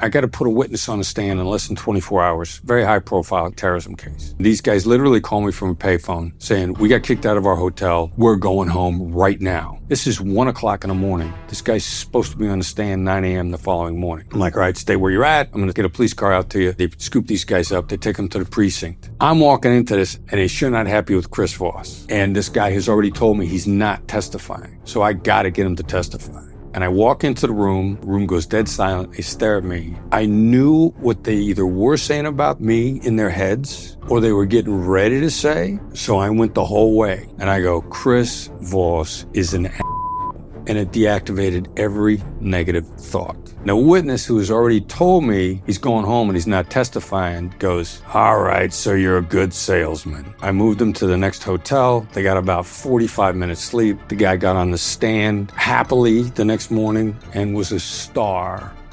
I got to put a witness on the stand in less than 24 hours. Very high profile terrorism case. These guys literally call me from a payphone saying, we got kicked out of our hotel. We're going home right now. This is 1 o'clock in the morning. This guy's supposed to be on the stand 9 a.m. the following morning. I'm like, all right, stay where you're at. I'm going to get a police car out to you. They scoop these guys up. They take them to the precinct. I'm walking into this, and they're sure not happy with Chris Voss. And this guy has already told me he's not testifying. So I got to get him to testify. And I walk into the room goes dead silent. They stare at me. I knew what they either were saying about me in their heads or they were getting ready to say. So I went the whole way. And I go, Chris Voss is an and it deactivated every negative thought. Now, a witness who has already told me he's going home and he's not testifying goes, all right, so you're a good salesman. I moved him to the next hotel. They got about 45 minutes sleep. The guy got on the stand happily the next morning and was a star.